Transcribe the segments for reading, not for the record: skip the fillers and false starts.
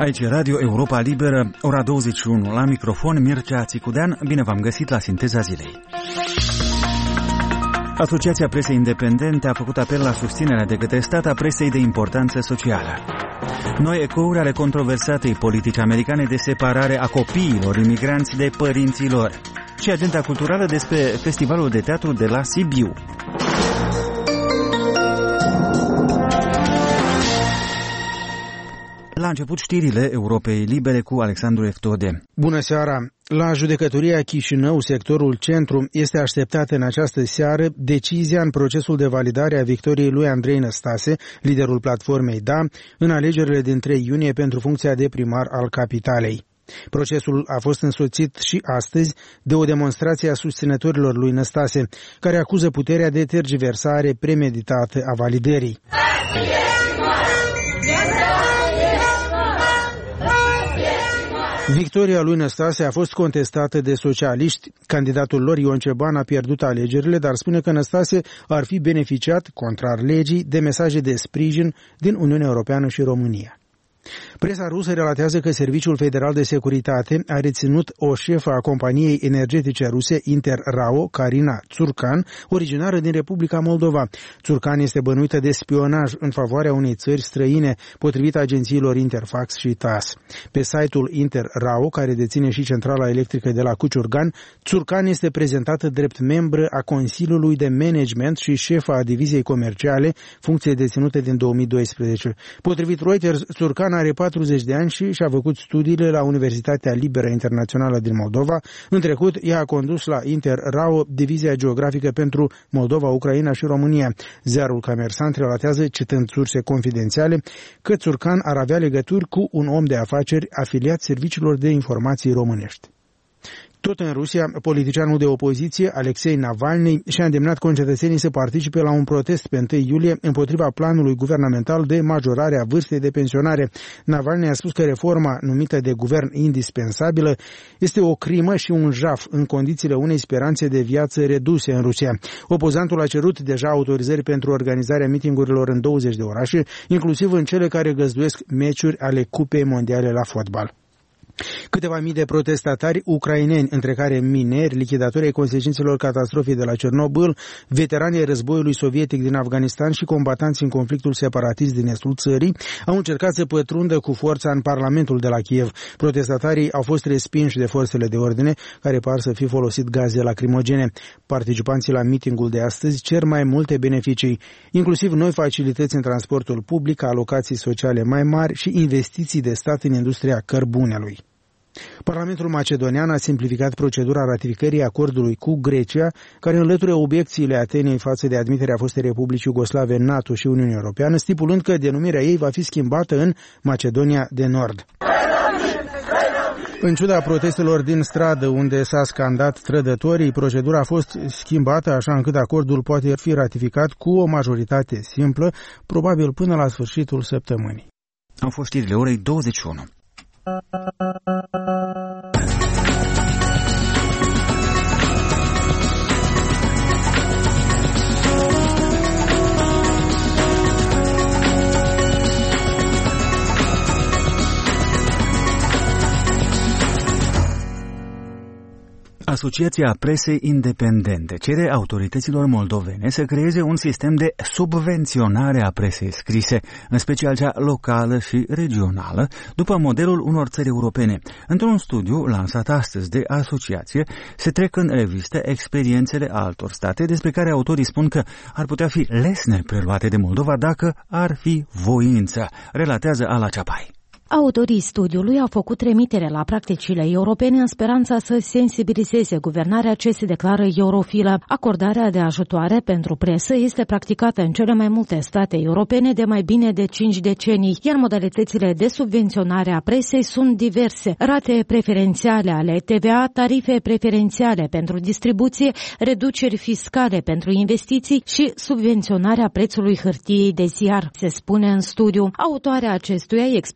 Aici e Radio Europa Liberă, ora 21, la microfon Mircea Țicudean, bine v-am găsit la Sinteza Zilei. Asociația Presei Independente a făcut apel la susținerea de către stat a presei de importanță socială. Noi ecouri ale controversatei politici americane de separare a copiilor imigranți de părinții lor. Și agenda culturală despre Festivalul de Teatru de la Sibiu. La început știrile Europei Libere cu Alexandru Eftode. Bună seara! La judecătoria Chișinău, sectorul centru, este așteptată în această seară decizia în procesul de validare a victoriei lui Andrei Năstase, liderul platformei DA, în alegerile din 3 iunie pentru funcția de primar al capitalei. Procesul a fost însoțit și astăzi de o demonstrație a susținătorilor lui Năstase, care acuză puterea de tergiversare premeditată a validării. Victoria lui Năstase a fost contestată de socialiști. Candidatul lor, Ion Ceban, a pierdut alegerile, dar spune că Năstase ar fi beneficiat, contrar legii, de mesaje de sprijin din Uniunea Europeană și România. Presa rusă relatează că Serviciul Federal de Securitate a reținut o șefă a companiei energetice ruse Inter-RAO, Karina Tsurkan, originară din Republica Moldova. Tsurkan este bănuită de spionaj în favoarea unei țări străine, potrivit agențiilor Interfax și TASS. Pe site-ul Inter-RAO, care deține și centrala electrică de la Cuciurgan, Tsurkan este prezentată drept membră a Consiliului de Management și șefa a diviziei comerciale, funcție deținută din 2012. Potrivit Reuters, Tsurkan are 40 de ani și și-a făcut studiile la Universitatea Liberă Internațională din Moldova. În trecut, ea a condus la Inter-RAO divizia geografică pentru Moldova, Ucraina și România. Ziarul Comersant relatează, citând surse confidențiale, că Tsurkan ar avea legături cu un om de afaceri afiliat serviciilor de informații românești. Tot în Rusia, politicianul de opoziție, Alexei Navalny, și-a îndemnat concetățenii să participe la un protest pe 1 iulie împotriva planului guvernamental de majorare a vârstei de pensionare. Navalny a spus că reforma numită de guvern indispensabilă este o crimă și un jaf în condițiile unei speranțe de viață reduse în Rusia. Opozantul a cerut deja autorizări pentru organizarea mitingurilor în 20 de orașe, inclusiv în cele care găzduiesc meciuri ale Cupei Mondiale la fotbal. Câteva mii de protestatari ucraineni, între care mineri, lichidatori ai consecințelor catastrofei de la Cernobâl, veteranii războiului sovietic din Afganistan și combatanți în conflictul separatist din estul țării, au încercat să pătrundă cu forța în Parlamentul de la Kiev. Protestatarii au fost respinși de forțele de ordine, care par să fi folosit gaze lacrimogene. Participanții la mitingul de astăzi cer mai multe beneficii, inclusiv noi facilități în transportul public, alocații sociale mai mari și investiții de stat în industria cărbunelui. Parlamentul macedonian a simplificat procedura ratificării acordului cu Grecia, care înlătură obiecțiile Atenei față de admiterea fostei Republici Iugoslave în NATO și Uniunea Europeană, stipulând că denumirea ei va fi schimbată în Macedonia de Nord. În ciuda protestelor din stradă, unde s-a scandat trădătorii, procedura a fost schimbată așa încât acordul poate fi ratificat cu o majoritate simplă, probabil până la sfârșitul săptămânii. Au fost știrile orei 21. Asociația Presei Independente cere autorităților moldovene să creeze un sistem de subvenționare a presei scrise, în special cea locală și regională, după modelul unor țări europene. Într-un studiu lansat astăzi de asociație, se trec în revistă experiențele altor state despre care autorii spun că ar putea fi lesne preluate de Moldova dacă ar fi voință, relatează Ala Ceapai. Autorii studiului au făcut trimitere la practicile europene în speranța să sensibilizeze guvernarea ce se declară eurofilă. Acordarea de ajutoare pentru presă este practicată în cele mai multe state europene de mai bine de 5 decenii, iar modalitățile de subvenționare a presei sunt diverse. Rate preferențiale ale TVA, tarife preferențiale pentru distribuție, reduceri fiscale pentru investiții și subvenționarea prețului hârtiei de ziar, se spune în studiu. Autoarea acestuia, experta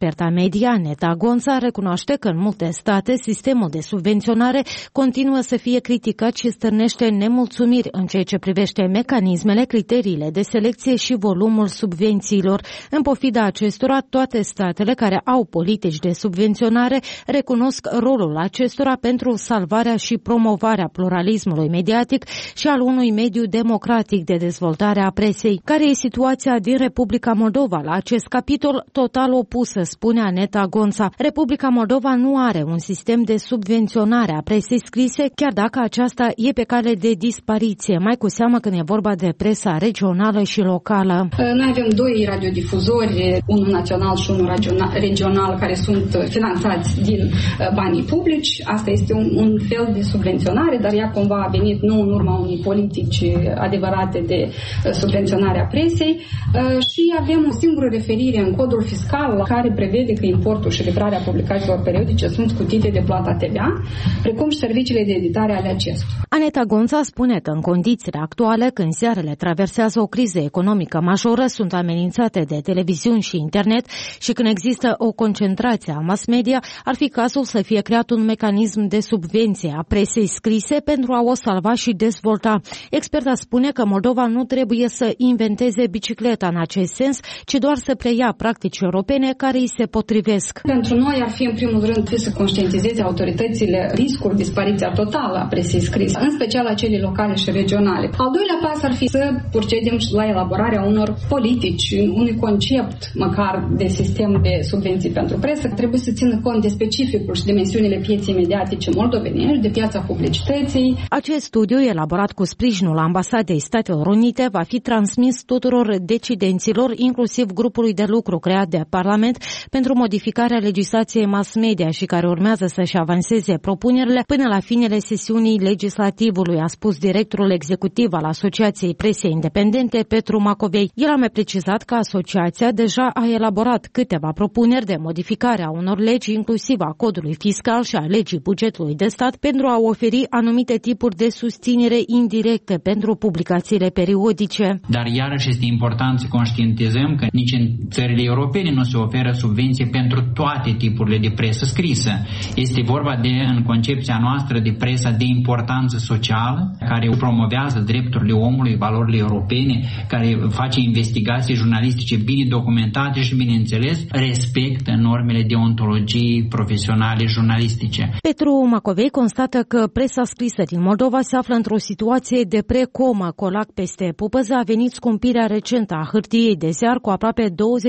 media, Neta Gonța, recunoaște că în multe state sistemul de subvenționare continuă să fie criticat și stârnește nemulțumiri în ceea ce privește mecanismele, criteriile de selecție și volumul subvențiilor. În pofida acestora, toate statele care au politici de subvenționare recunosc rolul acestora pentru salvarea și promovarea pluralismului mediatic și al unui mediu democratic de dezvoltare a presei. Care e situația din Republica Moldova la acest capitol? Total opusă, spune Aneta Gonța. Republica Moldova nu are un sistem de subvenționare a presei scrise, chiar dacă aceasta e pe cale de dispariție, mai cu seamă când e vorba de presa regională și locală. Noi avem doi radiodifuzori, unul național și unul regional, care sunt finanțați din banii publici. Asta este un fel de subvenționare, dar ea cumva a venit nu în urma unei politici adevărate de subvenționare a presei și avem o singură referire în codul fiscal care prevede că importul și livrarea publicațiilor periodice sunt scutite de plata TVA, precum și serviciile de editare ale acestora. Aneta Gonța spune că în condițiile actuale, când ziarele traversează o criză economică majoră, sunt amenințate de televiziuni și internet și când există o concentrație a mass media, ar fi cazul să fie creat un mecanism de subvenție a presei scrise pentru a o salva și dezvolta. Experta spune că Moldova nu trebuie să inventeze bicicleta în acest sens, ci doar să preia practici europene care îi se potrivesc. Pentru noi ar fi în primul rând să conștientizeze autoritățile riscul dispariția totală a presei scrise, în special acele locale și regionale. Al doilea pas ar fi să procedem la elaborarea unor politici, unui concept măcar de sistem de subvenții pentru presă. Trebuie să țină cont de specificul și dimensiunile pieței mediatice moldovenești, de piața publicității. Acest studiu, elaborat cu sprijinul Ambasadei Statelor Unite, va fi transmis tuturor decidenților, inclusiv grupului de lucru creat de Parlament pentru modificarea legislației mass media și care urmează să-și avanseze propunerile până la finele sesiunii legislativului, a spus directorul executiv al Asociației Presei Independente, Petru Macovei. El a mai precizat că asociația deja a elaborat câteva propuneri de modificare a unor legi, inclusiv a codului fiscal și a legii bugetului de stat, pentru a oferi anumite tipuri de susținere indirecte pentru publicațiile periodice. Dar iarăși este important să conștientizăm că nici în țările europene nu se oferă subvenții pentru toate tipurile de presă scrisă. Este vorba de, în concepția noastră, de presa de importanță socială, care promovează drepturile omului, valorile europene, care face investigații jurnalistice bine documentate și, bineînțeles, respectă normele deontologiei profesionale jurnalistice. Petru Macovei constată că presa scrisă din Moldova se află într-o situație de precomă. Colac peste pupăză a venit scumpirea recentă a hârtiei de ziar cu aproape 25%,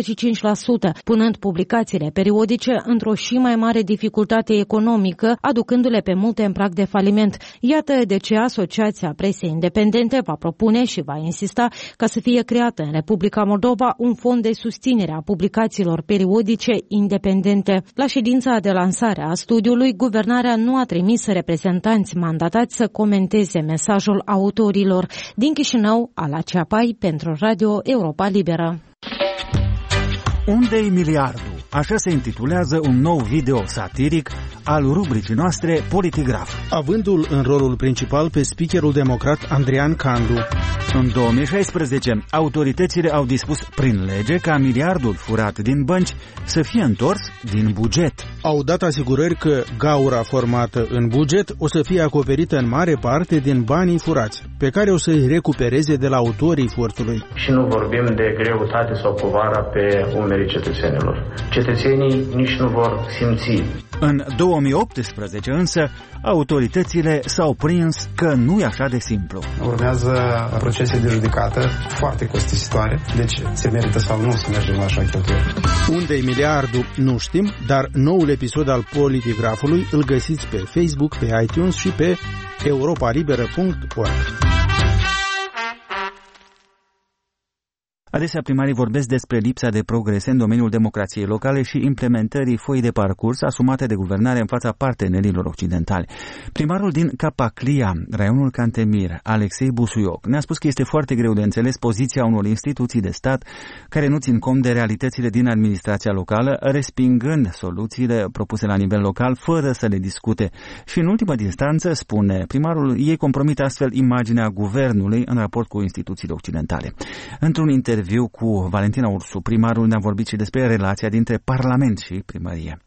punând publicațiile periodice într-o și mai mare dificultate economică, aducându-le pe multe în prag de faliment. Iată de ce Asociația Presei Independente va propune și va insista ca să fie creată în Republica Moldova un fond de susținere a publicațiilor periodice independente. La ședința de lansare a studiului, guvernarea nu a trimis reprezentanți mandatați să comenteze mesajul autorilor. Din Chișinău, Ala Ceapai pentru Radio Europa Liberă. Unde-i miliardul? Așa se intitulează un nou video satiric al rubricii noastre Politigraf, avându-l în rolul principal pe speakerul democrat Andrian Candu. În 2016, autoritățile au dispus prin lege ca miliardul furat din bănci să fie întors din buget. Au dat asigurări că gaura formată în buget o să fie acoperită în mare parte din banii furați, pe care o să-i recupereze de la autorii furtului. Și nu vorbim de greutate sau povara pe umerii cetățenilor. Cetățenii nici nu vor simți. În 2018 însă, autoritățile s-au prins că nu e așa de simplu. Urmează procese de judecată foarte costisitoare, deci se merită sau nu să mergem la așa cheltuieli. Unde-i miliardul, nu știm, dar noul episod al Politigrafului îl găsiți pe Facebook, pe iTunes și pe europalibera.org. Adesea primarii vorbesc despre lipsa de progrese în domeniul democrației locale și implementării foii de parcurs asumate de guvernare în fața partenerilor occidentali. Primarul din Capaclia, raionul Cantemir, Alexei Busuioc, ne-a spus că este foarte greu de înțeles poziția unor instituții de stat care nu țin cont de realitățile din administrația locală, respingând soluțiile propuse la nivel local fără să le discute. Și în ultimă instanță, spune primarul, ei compromit astfel imaginea guvernului în raport cu instituțiile occidentale. Într-un interviu interviu cu Valentina Ursu. Primarul ne-a vorbit și despre relația dintre Parlament și primărie.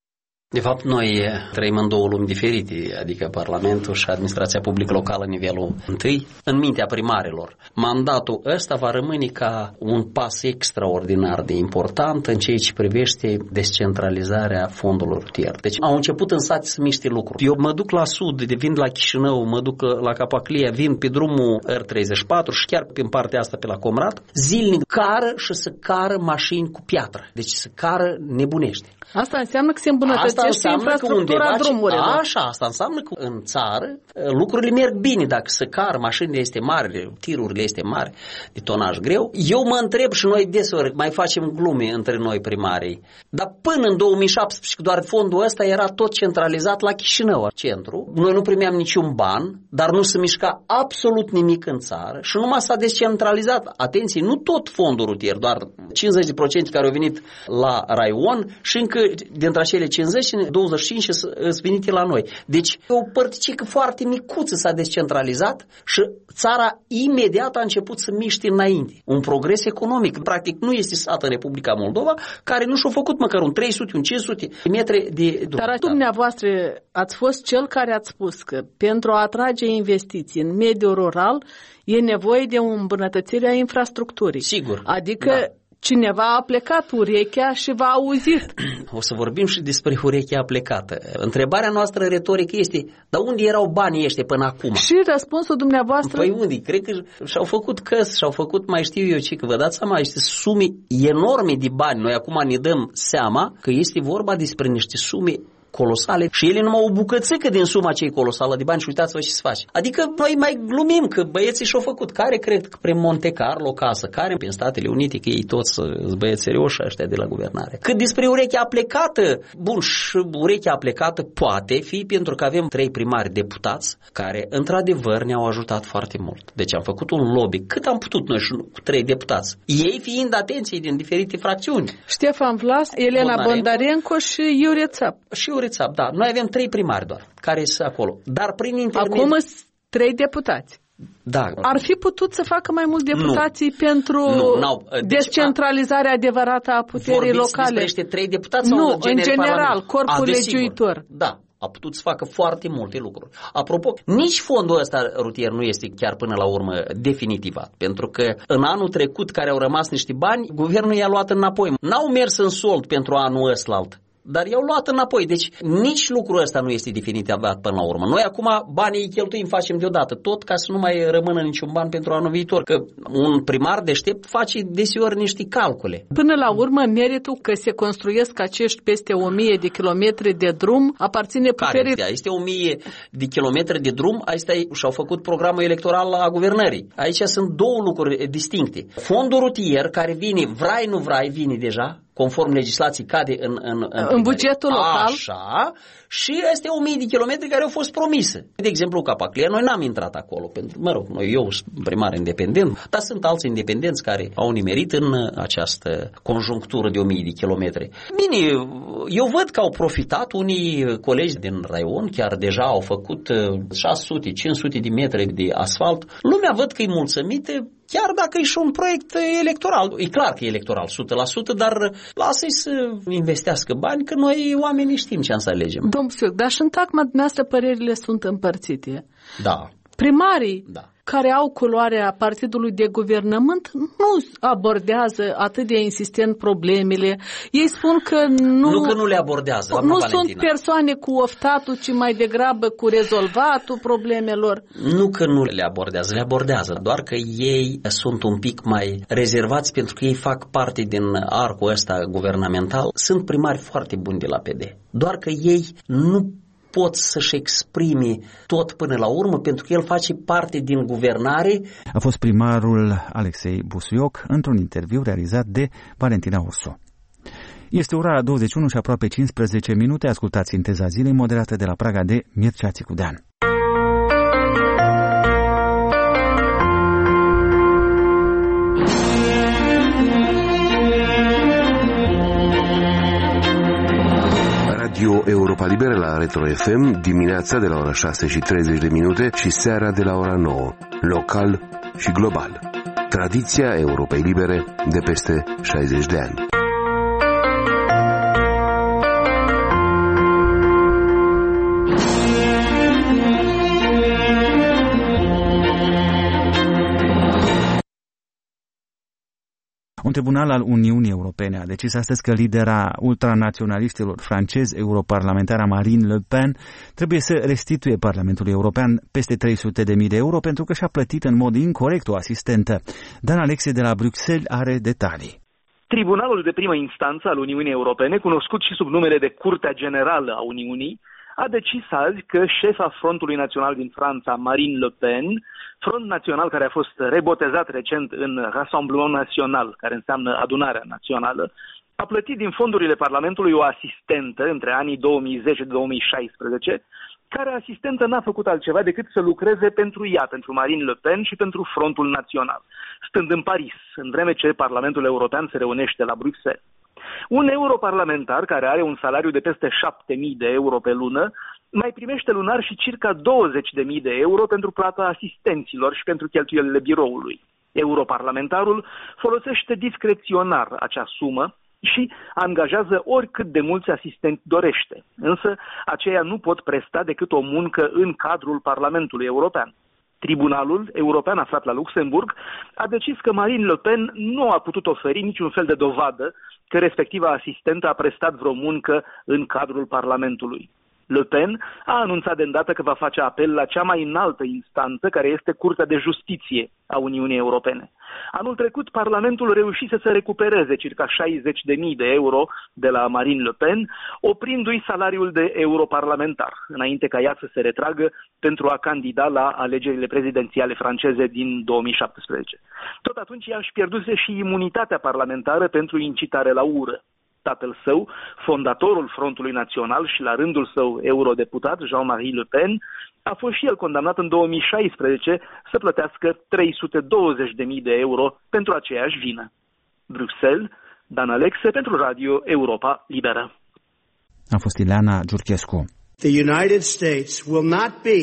De fapt, noi trăim în două lumi diferite, adică Parlamentul și administrația publică locală nivelul întâi, în mintea primarilor. Mandatul ăsta va rămâne ca un pas extraordinar de important în ceea ce privește descentralizarea fondurilor rutier. Deci au început în sat să miște lucruri. Eu mă duc la sud, vin la Chișinău, mă duc la Capaclia, vin pe drumul R34 și chiar pe partea asta pe la Comrat, zilnic cară și să cară mașini cu piatră. Deci să cară nebunește. Asta înseamnă că se îmbunătățește infrastructura drumurilor. Așa, asta înseamnă că în țară lucrurile merg bine. Dacă să car, mașinile este mare, tirurile este mare, de tonaj greu. Eu mă întreb și noi deseori mai facem glume între noi primarii. Dar până în 2017, doar fondul ăsta era tot centralizat la Chișinău, centru. Noi nu primeam niciun ban, dar nu se mișca absolut nimic în țară și numai s-a descentralizat. Atenție, nu tot fondul rutier, doar 50% care au venit la Raion și încă dintre acele 50, 25 sunt venite la noi. Deci o părticică foarte micuță s-a descentralizat și țara imediat a început să miște înainte. Un progres economic. Practic nu este sat în Republica Moldova care nu și-a făcut măcar un 300, un 500 metri de drum. Dar dumneavoastră ați fost cel care ați spus că pentru a atrage investiții în mediul rural e nevoie de o îmbunătățire a infrastructurii. Sigur. Adică cineva a plecat urechea și v-a auzit. O să vorbim și despre urechea plecată. Întrebarea noastră retorică este, dar unde erau banii ăștia până acum? Și răspunsul dumneavoastră? Păi unde? Cred că și-au făcut căs, și-au făcut mai știu eu ce, că vă dați seama, este sume enorme de bani. Noi acum ne dăm seama că este vorba despre niște sume colosale și ele numai o bucățică din suma cei colosală de bani și uitați-vă ce se face. Adică noi mai glumim că băieții și-au făcut. Care cred că prin Monte Carlo casă, care prin Statele Unite, că ei toți sunt băieți serioși ăștia de la guvernare. Cât despre urechea plecată, bun, și urechea plecată poate fi pentru că avem 3 primari deputați care într-adevăr ne-au ajutat foarte mult. Deci am făcut un lobby cât am putut noi și cu 3 deputați. Ei fiind atenții din diferite fracțiuni. Ștefan Vlas, Elena Bondarenko și Iurie Țap. Și Țap, da. Noi avem 3 primari doar, care sunt acolo. Dar prin intermediul... Acum sunt 3 deputați. Da. Ar fi putut să facă mai mulți deputații pentru descentralizarea adevărată a puterii locale? Despre niște 3 deputați? Nu, în general, corpul legiuitor. Da. A putut să facă foarte multe lucruri. Apropo, nici fondul ăsta rutier nu este chiar până la urmă definitivat, pentru că în anul trecut, care au rămas niște bani, guvernul i-a luat înapoi. N-au mers în sold pentru anul ăsta, dar i-au luat înapoi. Deci nici lucrul ăsta nu este definitivat până la urmă. Noi acum banii îi cheltuim, facem deodată tot ca să nu mai rămână niciun ban pentru anul viitor. Că un primar deștept face deseori niște calcule. Până la urmă, meritul că se construiesc acești peste 1000 de kilometri de drum aparține puterii... Care este 1000 de kilometri de drum, astea și-au făcut programul electoral a guvernării. Aici sunt două lucruri distincte. Fondul rutier care vine, vrai nu vrai, vine deja, conform legislației, cade în bugetul local. Așa, și este 1000 de kilometri care au fost promise. De exemplu, Capaclia, noi n-am intrat acolo, pentru, eu sunt primar independent, dar sunt alți independenți care au nimerit în această conjunctură de 1000 de kilometri. Bine, eu văd că au profitat unii colegi din Raion, chiar deja au făcut 600-500 de metri de asfalt. Lumea văd că e mulțumită, chiar dacă e și un proiect electoral. E clar că e electoral, 100%, dar lasă-i să investească bani, că noi oamenii știm ce am să alegem. Domnul Psuioc, dar și în tacma dumneavoastră părerile sunt împărțite. Da. Primarii care au culoarea partidului de guvernământ nu abordează atât de insistent problemele. Ei spun că nu că nu le abordează. Nu sunt persoane cu oftatul, ci mai degrabă cu rezolvatul problemelor. Nu că nu le abordează, le abordează. Doar că ei sunt un pic mai rezervați pentru că ei fac parte din arcul ăsta guvernamental. Sunt primari foarte buni de la PD. Doar că ei nu pot să-și exprime tot până la urmă, pentru că el face parte din guvernare. A fost primarul Alexei Busuioc într-un interviu realizat de Valentina Ursu. Este ora 21 și aproape 15 minute. Ascultați Sinteza Zilei, moderată de la Praga de Mircea Țicudean. Radio Europa Liberă la Retro FM, dimineața de la ora 6:30 și seara de la ora 9, local și global. tradiția Europei Libere de peste 60 de ani. Un tribunal al Uniunii Europene a decis astăzi că lidera ultranaționaliștilor francezi, europarlamentara Marine Le Pen, trebuie să restituie Parlamentului European peste 300.000 de euro pentru că și-a plătit în mod incorect o asistentă. Dan Alexe de la Bruxelles are detalii. Tribunalul de primă instanță al Uniunii Europene, cunoscut și sub numele de Curtea Generală a Uniunii, a decis azi că șefa Frontului Național din Franța, Marine Le Pen, front național care a fost rebotezat recent în Rassemblement National, care înseamnă adunarea națională, a plătit din fondurile Parlamentului o asistentă între anii 2010-2016, care asistentă n-a făcut altceva decât să lucreze pentru ea, pentru Marine Le Pen și pentru Frontul Național, stând în Paris, în vreme ce Parlamentul European se reunește la Bruxelles. Un europarlamentar care are un salariu de peste 7.000 de euro pe lună mai primește lunar și circa 20.000 de euro pentru plata asistenților și pentru cheltuielile biroului. Europarlamentarul folosește discreționar acea sumă și angajează oricât de mulți asistenți dorește, însă aceia nu pot presta decât o muncă în cadrul Parlamentului European. Tribunalul European aflat la Luxemburg a decis că Marine Le Pen nu a putut oferi niciun fel de dovadă că respectiva asistentă a prestat vreo muncă în cadrul Parlamentului. Le Pen a anunțat de îndată că va face apel la cea mai înaltă instanță, care este Curtea de Justiție a Uniunii Europene. Anul trecut, Parlamentul reușise să recupereze circa 60.000 de euro de la Marine Le Pen, oprindu-i salariul de europarlamentar, înainte ca ea să se retragă pentru a candida la alegerile prezidențiale franceze din 2017. Tot atunci ea își pierduse și imunitatea parlamentară pentru incitare la ură. Tatăl său, fondatorul Frontului Național și la rândul său eurodeputat, Jean-Marie Le Pen, a fost și el condamnat în 2016 să plătească 320.000 de euro pentru aceeași vină. Bruxelles, Dan Alexe pentru Radio Europa Liberă. A fost Ileana Giurchescu. The United States will not be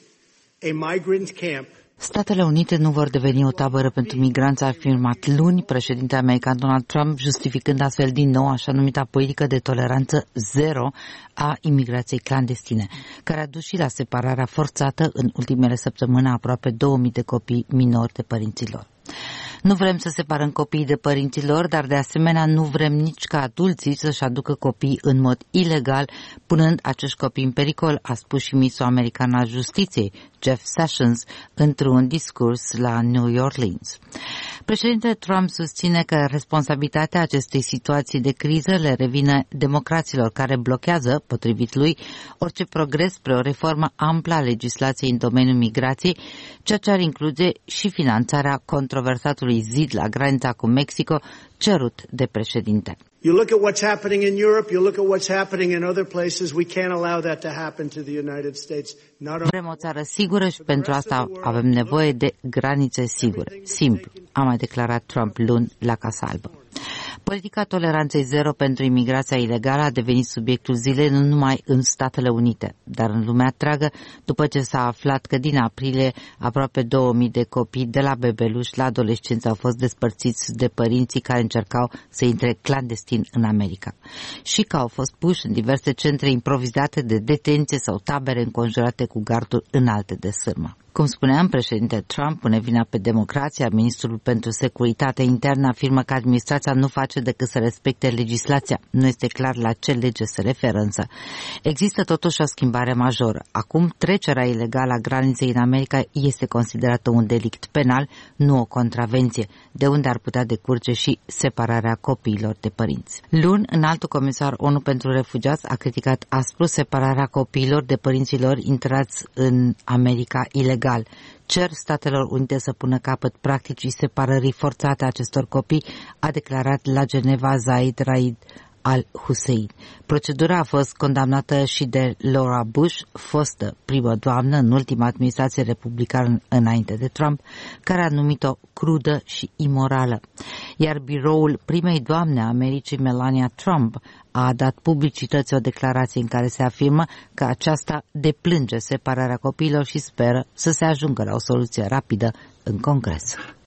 a migrant camp. Statele Unite nu vor deveni o tabără pentru migranți, a afirmat luni președintele american Donald Trump, justificând astfel din nou așa numita politică de toleranță zero a imigrației clandestine, care a dus și la separarea forțată în ultimele săptămâni a aproape 2000 de copii minori de părinții lor. Nu vrem să separăm copiii de părinții lor, dar de asemenea nu vrem nici ca adulții să-și aducă copiii în mod ilegal, punând acești copii în pericol, a spus și ministrul american al justiției, Jeff Sessions, într-un discurs la New Orleans. Președintele Trump susține că responsabilitatea acestei situații de criză le revine democraților care blochează, potrivit lui, orice progres spre o reformă amplă a legislației în domeniul migrației, ceea ce ar include și finanțarea controversatului zid la granița cu Mexico, cerut de președinte. You look at what's happening in Europe, you look at what's happening in other places, we can't allow that to happen to the United States. Vrem o țară sigură și pentru asta avem nevoie de granițe sigure. Simplu, a mai declarat Trump luni la Casa Albă. Politica toleranței zero pentru imigrația ilegală a devenit subiectul zilei nu numai în Statele Unite, dar în lumea întreagă, după ce s-a aflat că din aprilie aproape 2000 de copii de la bebeluși la adolescenți au fost despărțiți de părinții care încercau să intre clandestin în America și că au fost puși în diverse centre improvizate de detenție sau tabere înconjurate cu garduri înalte de sârmă. Cum spuneam, președintele Trump pune vina pe democrație, ministrul pentru securitate internă afirmă că administrația nu face decât să respecte legislația. Nu este clar la ce lege se referă însă. Există totuși o schimbare majoră. Acum, trecerea ilegală a graniței în America este considerată un delict penal, nu o contravenție, de unde ar putea decurge și separarea copiilor de părinți. Luni, înaltul comisar ONU pentru refugiați a criticat aspru separarea copiilor de părinții lor intrați în America ilegal. Cer Statelor Unite să pună capăt practicii separării forțate a acestor copii, a declarat la Geneva Zaid Raid al-Hussein. Procedura a fost condamnată și de Laura Bush, fostă primă doamnă în ultima administrație republicană înainte de Trump, care a numit-o crudă și imorală. Iar biroul primei doamne a Americii, Melania Trump, a dat publicității o declarație în care se afirmă că aceasta deplânge separarea copiilor și speră să se ajungă la o soluție rapidă în Congres.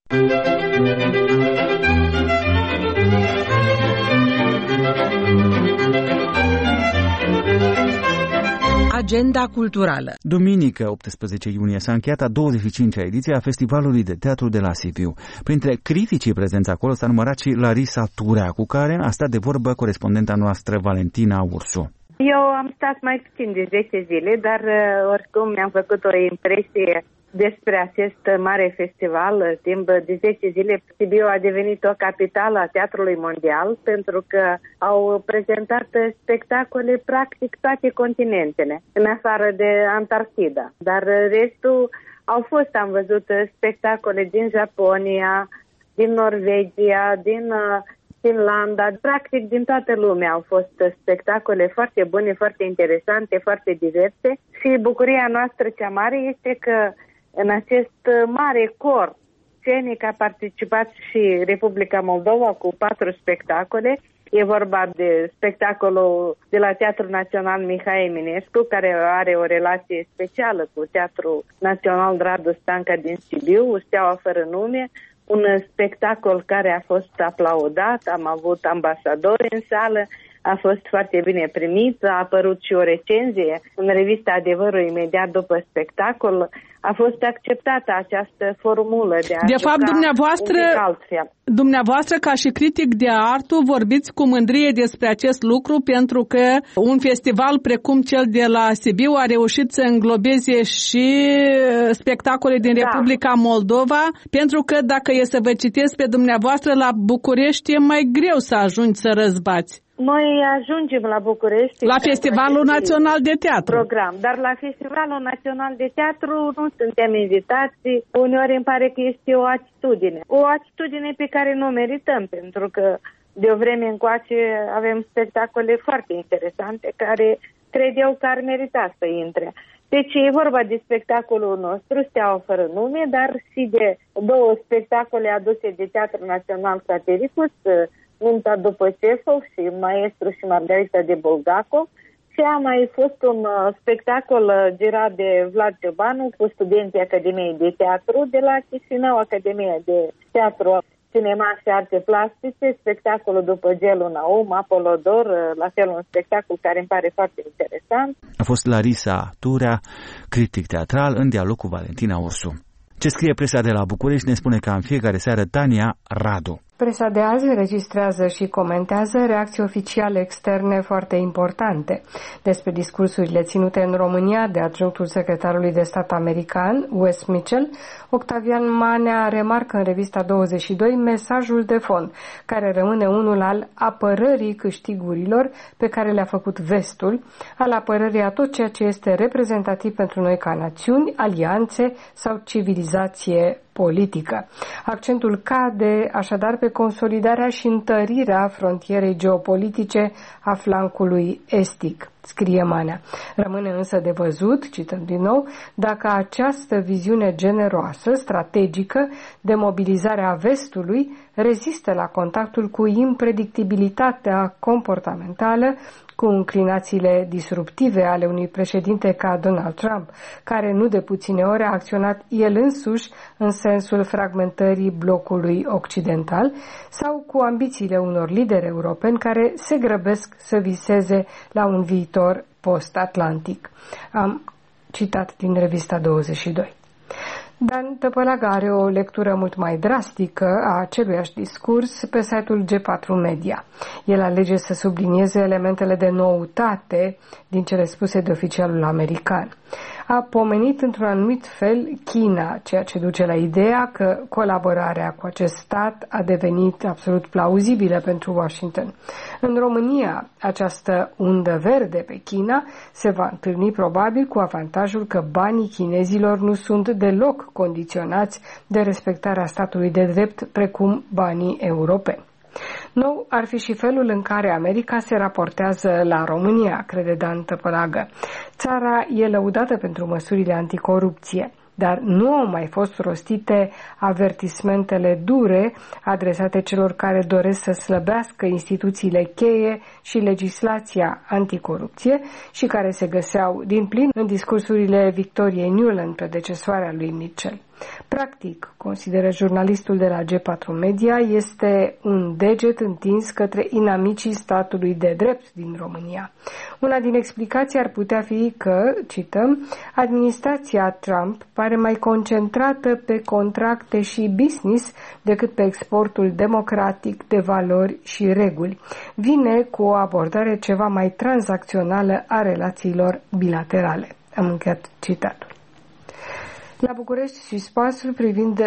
Agenda culturală. Duminică, 18 iunie, s-a încheiat a 25-a ediție a Festivalului de Teatru de la Sibiu. Printre criticii prezenți acolo s-a numărat și Larisa Turea, cu care a stat de vorbă corespondenta noastră Valentina Ursu. Eu am stat mai puțin de 10 zile, dar oricum mi-am făcut o impresie despre acest mare festival. Timp de 10 zile, Sibiu a devenit o capitală a teatrului mondial pentru că au prezentat spectacole practic toate continentele, în afară de Antarctida. Dar restul am văzut spectacole din Japonia, din Norvegia, din Finlanda, practic din toată lumea au fost spectacole foarte bune, foarte interesante, foarte diverse și bucuria noastră cea mare este că în acest mare cor scenic a participat și Republica Moldova cu 4 spectacole. E vorba de spectacolul de la Teatrul Național Mihai Eminescu, care are o relație specială cu Teatrul Național Radu Stanca din Sibiu, Steaua fără nume, un spectacol care a fost aplaudat, am avut ambasadori în sală, a fost foarte bine primit, a apărut și o recenzie în revista Adevărul imediat după spectacol. A fost acceptată această formulă de a de fapt, dumneavoastră, ca și critic de artă, vorbiți cu mândrie despre acest lucru, pentru că un festival precum cel de la Sibiu a reușit să înglobeze și spectacole din Republica Moldova, pentru că, dacă e să vă citesc pe dumneavoastră, la București e mai greu să ajungi să răzbați. Noi ajungem la București. La Festivalul Național de Teatru. Program, dar la Festivalul Național de Teatru nu suntem invitați. Uneori îmi pare că este o atitudine. O atitudine pe care nu o merităm, pentru că de o vreme încoace avem spectacole foarte interesante care cred eu că ar merita să intre. Deci e vorba de spectacolul nostru, Steaua fără nume, dar și de 2 spectacole aduse de Teatrul Național Satiricus, Nunta după Cefov și Maestru și Margarita de Bulgakov, și a mai fost un spectacol girat de Vlad Ciobanu cu studenții Academiei de Teatru de la Chișinău, Academia de Teatru, Cinema și Arte Plastice, spectacolul după Gelul Naum, Apolodor, la fel un spectacol care îmi pare foarte interesant. A fost Larisa Turea, critic teatral, în dialog cu Valentina Ursu. Ce scrie presa de la București ne spune ca în fiecare seară Tania Radu. Presa de azi înregistrează și comentează reacții oficiale externe foarte importante despre discursurile ținute în România de adjunctul secretarului de stat american, Wes Mitchell. Octavian Manea remarcă în revista 22 mesajul de fond, care rămâne unul al apărării câștigurilor pe care le-a făcut vestul, al apărării a tot ceea ce este reprezentativ pentru noi ca națiuni, alianțe sau civilizație politică. Accentul cade așadar pe consolidarea și întărirea frontierei geopolitice a flancului estic, scrie Manea. Rămâne însă de văzut, cităm din nou, dacă această viziune generoasă, strategică, de mobilizare a vestului rezistă la contactul cu impredictibilitatea comportamentală, cu înclinațiile disruptive ale unui președinte ca Donald Trump, care nu de puține ori a acționat el însuși în sensul fragmentării blocului occidental, sau cu ambițiile unor lideri europeni care se grăbesc să viseze la un viitor post-atlantic. Am citat din revista 22. Dan Tăpălaga are o lectură mult mai drastică a aceluiași discurs pe site-ul G4 Media. El alege să sublinieze elementele de noutate din cele spuse de oficialul american. A pomenit într-un anumit fel China, ceea ce duce la ideea că colaborarea cu acest stat a devenit absolut plauzibilă pentru Washington. În România, această undă verde pe China se va întâlni probabil cu avantajul că banii chinezilor nu sunt deloc condiționați de respectarea statului de drept precum banii europeni. Nou ar fi și felul în care America se raportează la România, crede Dan Tăpălagă. Țara e lăudată pentru măsurile anticorupție, dar nu au mai fost rostite avertismentele dure adresate celor care doresc să slăbească instituțiile cheie și legislația anticorupție și care se găseau din plin în discursurile Victoriei Nuland, predecesoarea lui Mitchell. Practic, consideră jurnalistul de la G4 Media, este un deget întins către inamicii statului de drept din România. Una din explicații ar putea fi că, cităm, administrația Trump pare mai concentrată pe contracte și business decât pe exportul democratic de valori și reguli. Vine cu o abordare ceva mai tranzacțională a relațiilor bilaterale. Am încheiat citatul. La București și spațiul privind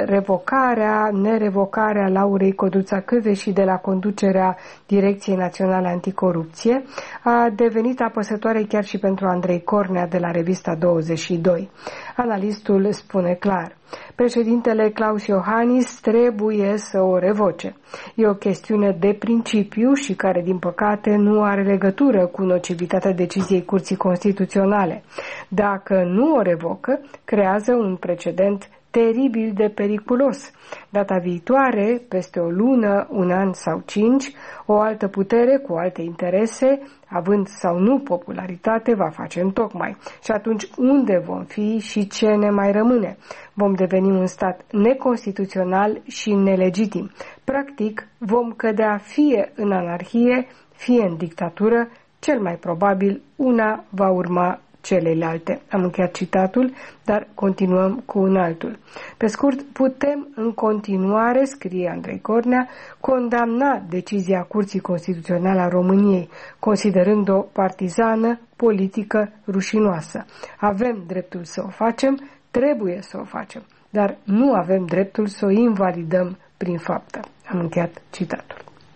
nerevocarea Laurei Codruța-Kövesi de la conducerea Direcției Naționale Anticorupție a devenit apăsătoare chiar și pentru Andrei Cornea de la revista 22. Analistul spune clar: președintele Klaus Iohannis trebuie să o revoce. E o chestiune de principiu și care, din păcate, nu are legătură cu nocivitatea deciziei Curții Constituționale. Dacă nu o revocă, creează un precedent teribil de periculos. Data viitoare, peste o lună, un an sau 5, o altă putere cu alte interese, având sau nu popularitate, va face întocmai. Și atunci unde vom fi și ce ne mai rămâne? Vom deveni un stat neconstituțional și nelegitim. Practic, vom cădea fie în anarhie, fie în dictatură, cel mai probabil una va urma celelalte. Am încheiat citatul, dar continuăm cu un altul. Pe scurt, putem în continuare, scrie Andrei Cornea, condamna decizia Curții Constituționale a României, considerând-o partizană, politică, rușinoasă. Avem dreptul să o facem, trebuie să o facem, dar nu avem dreptul să o invalidăm prin faptă. Am încheiat citatul.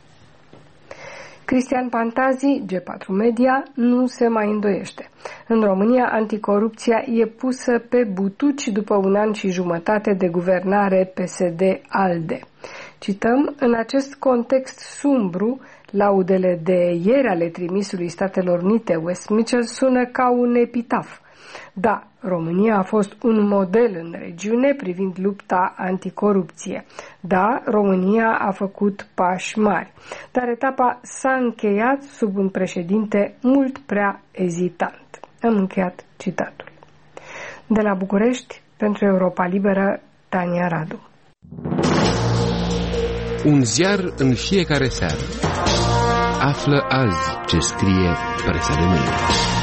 Cristian Pantazi, G4 Media, nu se mai îndoiește. În România, anticorupția e pusă pe butuci după un an și jumătate de guvernare PSD-ALDE. Cităm, în acest context sumbru, laudele de ieri ale trimisului Statelor Unite, Wes Mitchell, sună ca un epitaf. Da, România a fost un model în regiune privind lupta anticorupție. Da, România a făcut pași mari, dar etapa s-a încheiat sub un președinte mult prea ezitant. Am încheiat citatul. De la București, pentru Europa Liberă, Tania Radu. Un ziar în fiecare seară. Află azi ce scrie presa de mâine.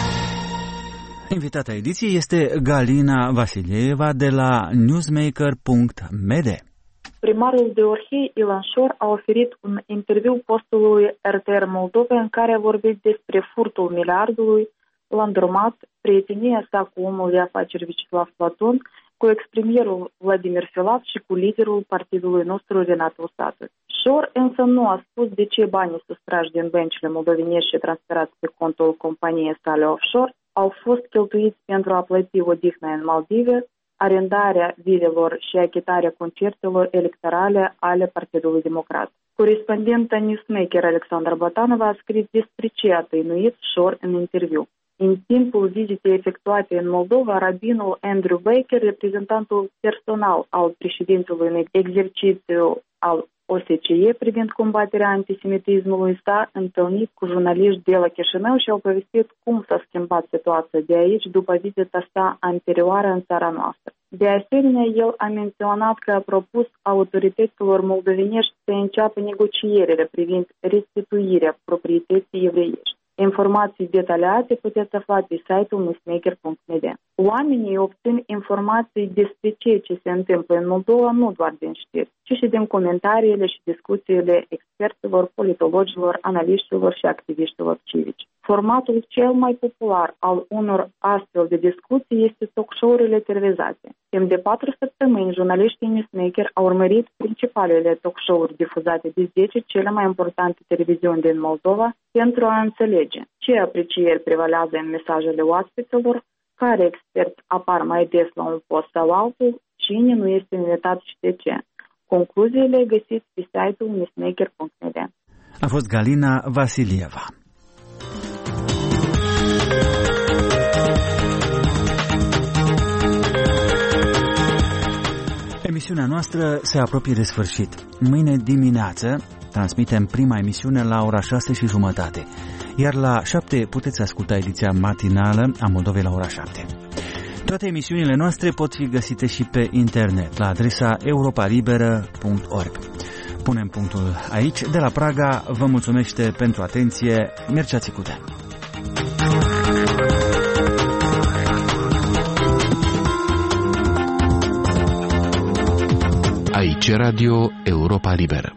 Invitata ediției este Galina Vasilieva de la newsmaker.md. Primarul de Orhei, Ilan Șor, a oferit un interviu postului RTR Moldova în care a vorbit despre furtul miliardului, l-a îndrumat, prietenia sa cu omul de afaceri Vyacheslav Platon, cu ex-premierul Vladimir Filat și cu liderul partidului nostru Renat Usată. Șor însă nu a spus de ce banii sustrași din băncile moldovenești și transferați pe contul companiei sale offshore au fost cheltuiți pentru a plăti odihna în Maldive, arendarea vilelor și achitarea concertelor electorale ale Partidului Democrat. Corespondenta Newsmaker Alexandra Batanova a scris despre ce a tăinuit Șor în interviu. În timpul vizitei efectuate în Moldova, rabinul Andrew Baker, reprezentantul personal al președintelui în exercițiu al OSCE privind combaterea antisemitismului, s-a întâlnit cu jurnaliști de la Chișinău și au povestit cum s-a schimbat situația de aici după vizita sa anterioară în țara noastră. De asemenea, el a menționat că a propus autorităților moldovenești să înceapă negocierile privind restituirea proprietății evreiești. Informații detaliate puteți afla pe site-ul newsmaker.md. Oamenii obțin informații despre ceea ce se întâmplă în Moldova nu doar din știri, ci și din comentariile și discuțiile experților, politologilor, analiștilor și activiștilor civici. Formatul cel mai popular al unor astfel de discuții este talk-show-urile televizate. Timp de 4 săptămâni, jurnaliștii Newsmaker au urmărit principalele talk-show-uri difuzate de 10 cele mai importante televiziuni din Moldova pentru a înțelege ce aprecieri prevalează în mesajele oaspeților, care experți apar mai des la un post sau altul, cine nu este invitat și de ce. Concluziile găsiți pe site-ul newsmaker.md. A fost Galina Vasilieva. Emisiunea noastră se apropie de sfârșit. Mâine dimineață transmitem prima emisiune la ora 6:30, iar la 7 puteți asculta ediția matinală a Moldovei la ora 7. Toate emisiunile noastre pot fi găsite și pe internet, la adresa europalibera.org. Punem punctul aici. De la Praga vă mulțumește pentru atenție Mircea Țicudean. Aici Radio Europa Liberă.